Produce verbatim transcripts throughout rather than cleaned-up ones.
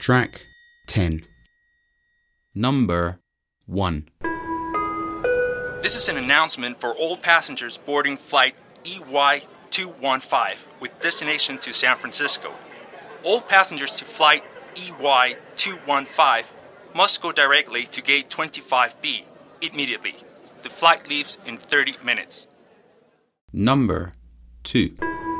Track ten. Number one. This is an announcement for all passengers boarding flight E Y two one five with destination to San Francisco. All passengers to flight E Y two one five must go directly to gate twenty-five B immediately. The flight leaves in thirty minutes. Number two.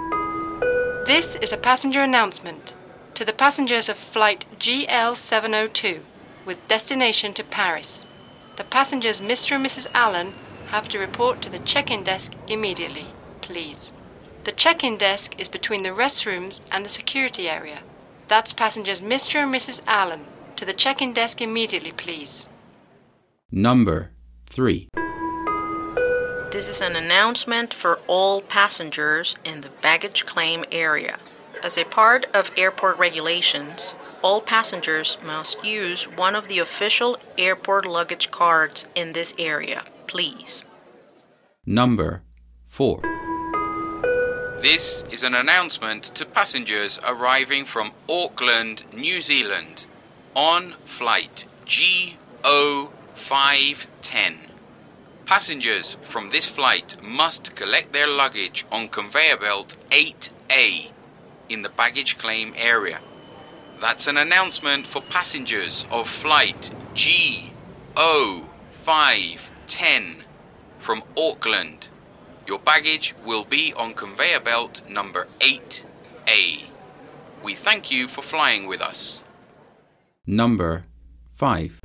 This is a passenger announcement to the passengers of flight G L seven oh two with destination to Paris. The passengers Mister and Missus Allen have to report to the check-in desk immediately, please. The check-in desk is between the restrooms and the security area. That's passengers Mister and Missus Allen to the check-in desk immediately, please. Number three. This is an announcement for all passengers in the baggage claim area. As a part of airport regulations, all passengers must use one of the official airport luggage cards in this area, please. Number four. This is an announcement to passengers arriving from Auckland, New Zealand on flight G O five ten. Passengers from this flight must collect their luggage on conveyor belt eight A in the baggage claim area. That's an announcement for passengers of flight G O five ten from Auckland. Your baggage will be on conveyor belt number eight A. We thank you for flying with us. Number five.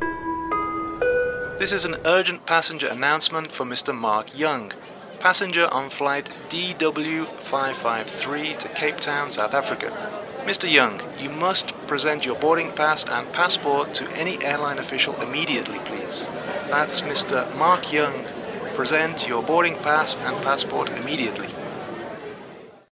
This is an urgent passenger announcement for Mister Mark Young, passenger on flight D W five five three to Cape Town, South Africa. Mister Young, you must present your boarding pass and passport to any airline official immediately, please. That's Mister Mark Young. Present your boarding pass and passport immediately.